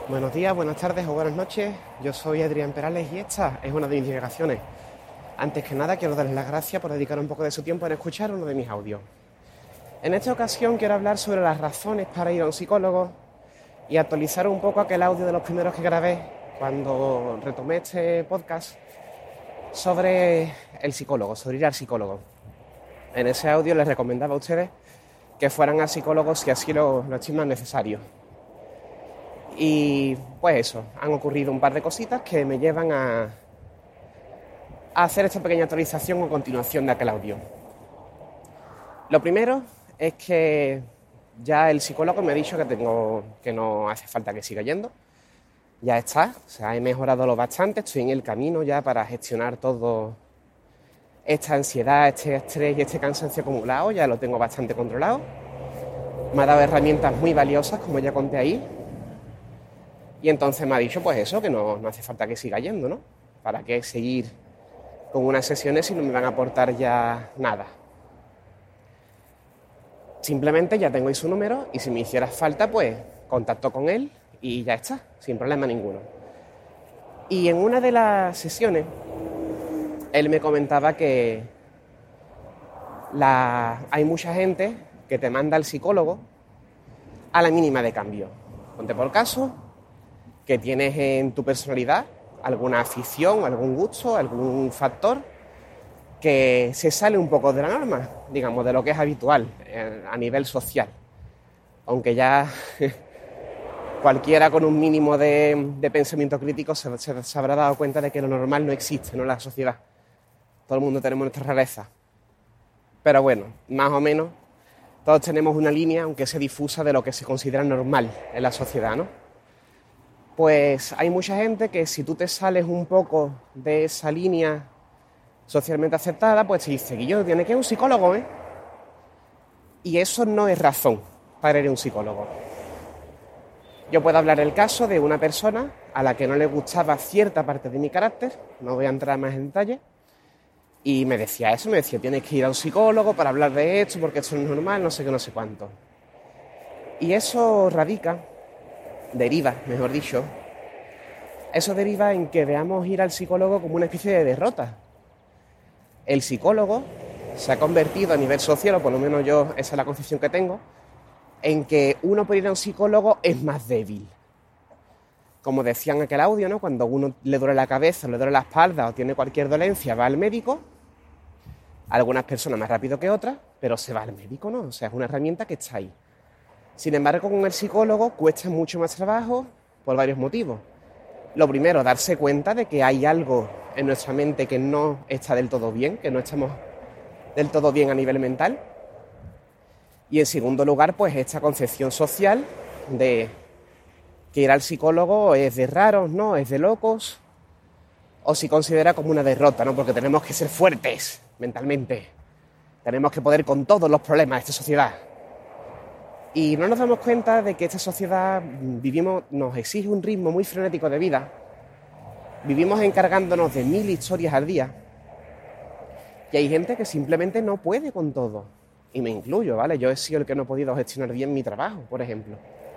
Buenos días, buenas tardes o buenas noches. Yo soy Adrián Perales y esta es una de mis divagaciones. Antes que nada, quiero darles las gracias por dedicar un poco de su tiempo en escuchar uno de mis audios. En esta ocasión quiero hablar sobre las razones para ir a un psicólogo y actualizar un poco aquel audio de los primeros que grabé cuando retomé este podcast sobre el psicólogo, sobre ir al psicólogo. En ese audio les recomendaba a ustedes que fueran al psicólogo si así lo estiman necesario. Y pues eso, han ocurrido un par de cositas que me llevan a hacer esta pequeña actualización o continuación de aquel audio. Lo primero es que ya el psicólogo me ha dicho que no hace falta que siga yendo. Ya está, o sea, he mejorado lo bastante, estoy en el camino ya para gestionar todo esta ansiedad, este estrés y este cansancio acumulado, ya lo tengo bastante controlado. Me ha dado herramientas muy valiosas, como ya conté ahí. Y entonces me ha dicho, pues eso, que no hace falta que siga yendo, ¿no? ¿Para qué seguir con unas sesiones si no me van a aportar ya nada? Simplemente ya tengo ahí su número y si me hiciera falta, pues contacto con él y ya está, sin problema ninguno. Y en una de las sesiones, él me comentaba que hay mucha gente que te manda al psicólogo a la mínima de cambio. Ponte por caso que tienes en tu personalidad alguna afición, algún gusto, algún factor que se sale un poco de la norma, digamos, de lo que es habitual a nivel social. Aunque ya cualquiera con un mínimo de pensamiento crítico se habrá dado cuenta de que lo normal no existe, ¿no?, en la sociedad. Todo el mundo tenemos nuestras rarezas. Pero bueno, más o menos, todos tenemos una línea, aunque sea difusa, de lo que se considera normal en la sociedad, ¿no? Pues hay mucha gente que si tú te sales un poco de esa línea socialmente aceptada, pues te dice, Guillo, tienes que ir a un psicólogo, ¿eh? Y eso no es razón para ir a un psicólogo. Yo puedo hablar del caso de una persona a la que no le gustaba cierta parte de mi carácter, no voy a entrar más en detalle, y me decía, tienes que ir a un psicólogo para hablar de esto, porque esto no es normal, no sé qué, no sé cuánto. Y eso deriva en que veamos ir al psicólogo como una especie de derrota. El psicólogo se ha convertido a nivel social, o por lo menos yo, esa es la concepción que tengo, en que uno por ir a un psicólogo es más débil. Como decía en aquel audio, ¿no?, cuando a uno le duele la cabeza, le duele la espalda o tiene cualquier dolencia, va al médico. Algunas personas más rápido que otras, pero se va al médico, ¿no? O sea, es una herramienta que está ahí. Sin embargo, con el psicólogo cuesta mucho más trabajo por varios motivos. Lo primero, darse cuenta de que hay algo en nuestra mente que no está del todo bien, que no estamos del todo bien a nivel mental. Y en segundo lugar, pues esta concepción social de que ir al psicólogo es de raros, ¿no?, es de locos, o si considera como una derrota, ¿no?, porque tenemos que ser fuertes mentalmente, tenemos que poder con todos los problemas de esta sociedad. Y no nos damos cuenta de que esta sociedad nos exige un ritmo muy frenético de vida. Vivimos encargándonos de 1000 historias al día. Y hay gente que simplemente no puede con todo. Y me incluyo, ¿vale? Yo he sido el que no he podido gestionar bien mi trabajo, por ejemplo.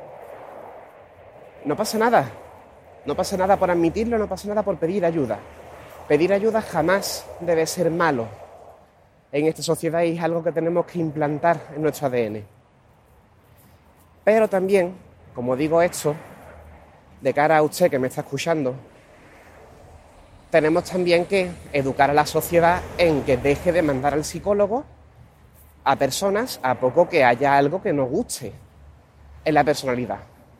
No pasa nada. No pasa nada por admitirlo, no pasa nada por pedir ayuda. Pedir ayuda jamás debe ser malo. En esta sociedad es algo que tenemos que implantar en nuestro ADN. Pero también, como digo esto, de cara a usted que me está escuchando, tenemos también que educar a la sociedad en que deje de mandar al psicólogo a personas a poco que haya algo que nos guste en la personalidad.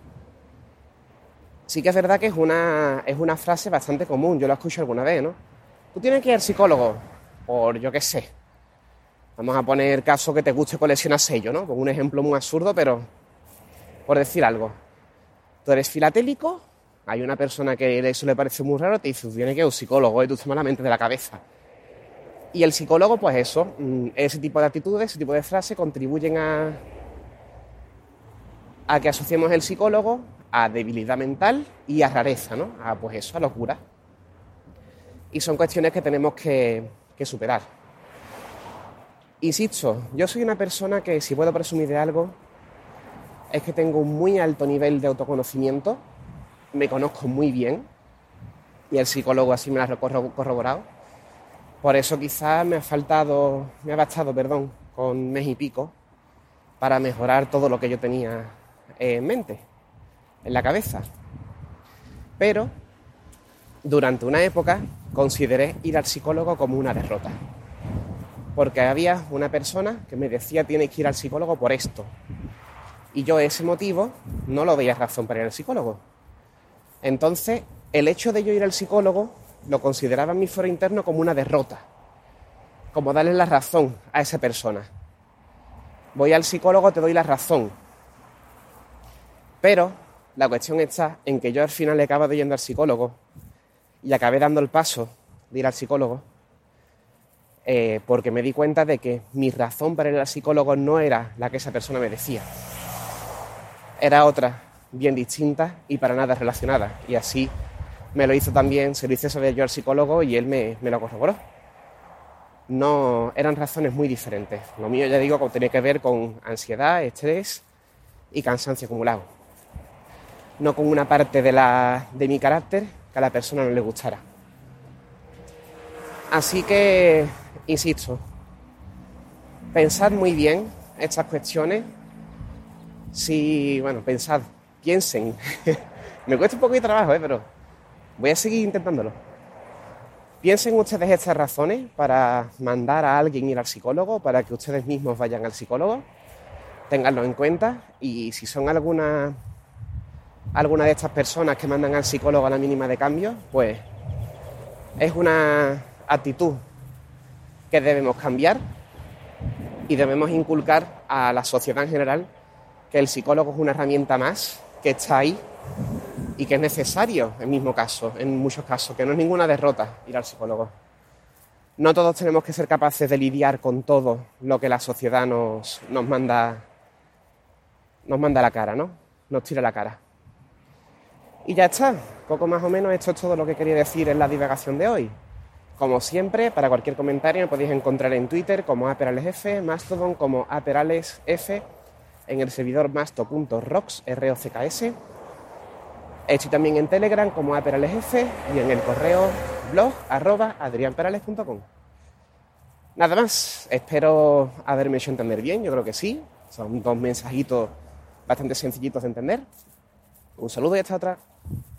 Sí que es verdad que es una frase bastante común, yo la escucho alguna vez, ¿no? Tú tienes que ir al psicólogo, por yo qué sé. Vamos a poner caso que te guste coleccionar sellos, ¿no? Con un ejemplo muy absurdo, pero por decir algo. Tú eres filatélico, hay una persona que eso le parece muy raro, te dice, tú tienes que ir a un psicólogo, tú estás malamente de la cabeza. Y el psicólogo, pues eso, ese tipo de actitudes, ese tipo de frases contribuyen a que asociemos el psicólogo a debilidad mental y a rareza, ¿no? Pues eso, a locura. Y son cuestiones que tenemos que superar. Insisto, yo soy una persona que, si puedo presumir de algo, es que tengo un muy alto nivel de autoconocimiento me conozco muy bien y el psicólogo así me lo ha corroborado. Por eso quizás me ha bastado, con un mes y pico para mejorar todo lo que yo tenía en mente, en la cabeza. Pero durante una época consideré ir al psicólogo como una derrota. Porque había una persona que me decía tienes que ir al psicólogo por esto. Y yo ese motivo no lo veía razón para ir al psicólogo. Entonces, el hecho de yo ir al psicólogo lo consideraba en mi foro interno como una derrota. Como darle la razón a esa persona. Voy al psicólogo, te doy la razón. Pero la cuestión está en que yo al final he acabado yendo al psicólogo y acabé dando el paso de ir al psicólogo porque me di cuenta de que mi razón para ir al psicólogo no era la que esa persona me decía. Era otra, bien distinta y para nada relacionada. Y así me lo hizo también, se lo hice saber yo al psicólogo y él me lo corroboró. No, eran razones muy diferentes. Lo mío, ya digo, tenía que ver con ansiedad, estrés y cansancio acumulado. No con una parte de mi carácter que a la persona no le gustara. Así que, insisto, pensad muy bien estas cuestiones. Pensad, piensen. Me cuesta un poco de trabajo, pero voy a seguir intentándolo. Piensen ustedes estas razones para mandar a alguien ir al psicólogo, para que ustedes mismos vayan al psicólogo. Ténganlo en cuenta y si son alguna de estas personas que mandan al psicólogo a la mínima de cambio, pues es una actitud que debemos cambiar y debemos inculcar a la sociedad en general que el psicólogo es una herramienta más que está ahí y que es necesario en muchos casos, que no es ninguna derrota ir al psicólogo. No todos tenemos que ser capaces de lidiar con todo lo que la sociedad nos manda a la cara, ¿no? Nos tira a la cara. Y ya está, poco más o menos esto es todo lo que quería decir en la divagación de hoy. Como siempre, para cualquier comentario me podéis encontrar en Twitter como aperalesf, Mastodon como aperalesf, en el servidor masto.rocks, ROCKS. Estoy también en Telegram como aperalesf y en el correo blog@adrianperales.com. Nada más, espero haberme hecho entender bien, yo creo que sí. Son 2 mensajitos bastante sencillitos de entender. Un saludo y hasta otra.